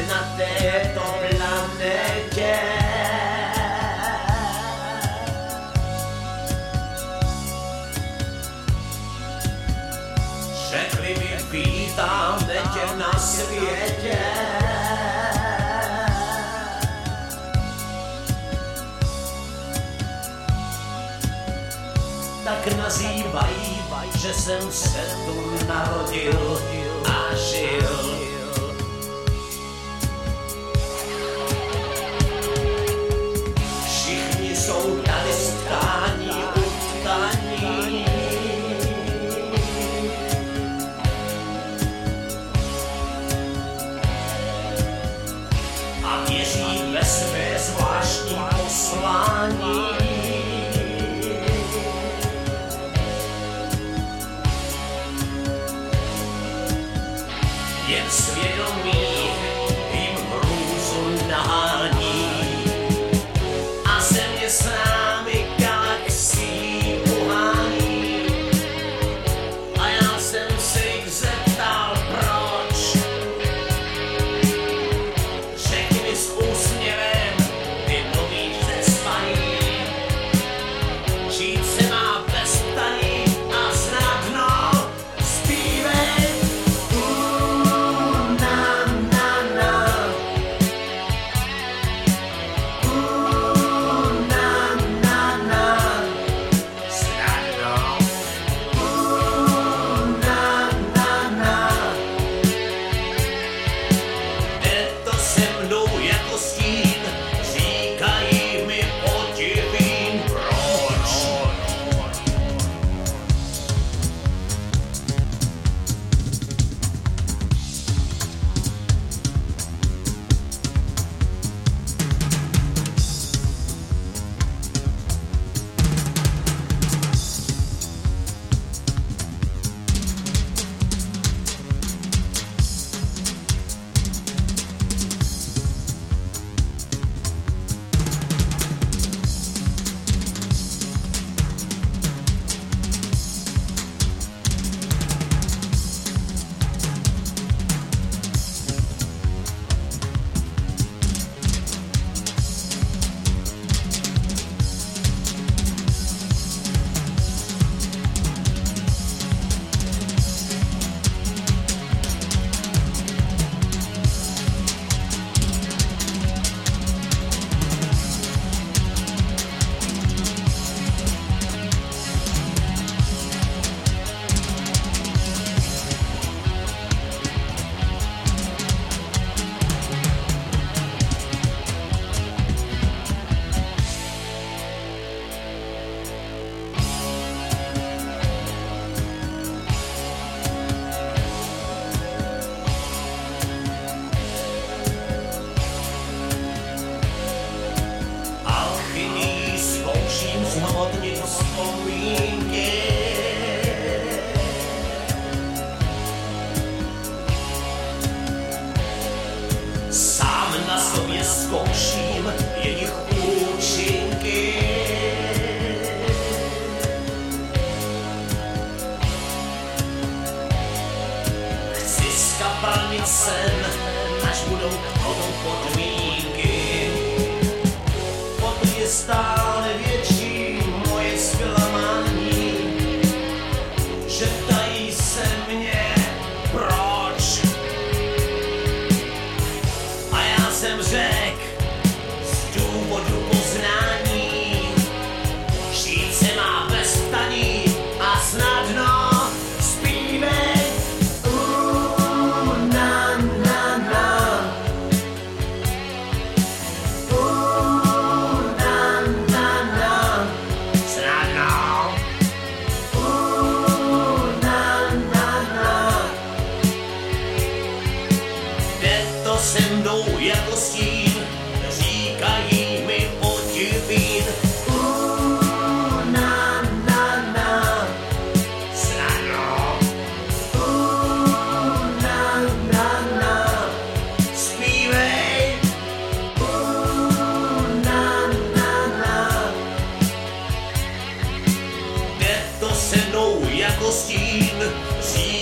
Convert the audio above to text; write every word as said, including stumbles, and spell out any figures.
na této planetě. Řekli mi, vítáme tě na světě. Tak nazývají, že jsem se tu narodil a žil. Všichni jsou tady stkání, utkaní. A věří ve své zvláštní poslání. Jen svědomí jim hrůzu nahání a země s námi galaxií uhání. A já jsem se jich zeptal, proč. Řekni mi s úsměvem, ty mluvíš přespaní. Žít se má bez taní a snadno zpívej. Zhmotnit vzpomínky. Sám na sobě zkouším jejich účinky. Chci skapalnit sen, až budou k tomu podmínky. Potom je stále větší moje zklamání, že ptají se mě, proč. A já jsem řekl, z důvodu poznání, žít se má bez ptaní a snadno zpívej. Uh, na, na, na. Uh, na, na, na. Snadno. Uh, na, na, na. Jde to se mnou jako stín, říkají mi podivín. Uh, na, na, na. Snadno. Uh, na, na, na. Zpívej. Uh, na, na, na. Jde to se mnou jako stín, říkají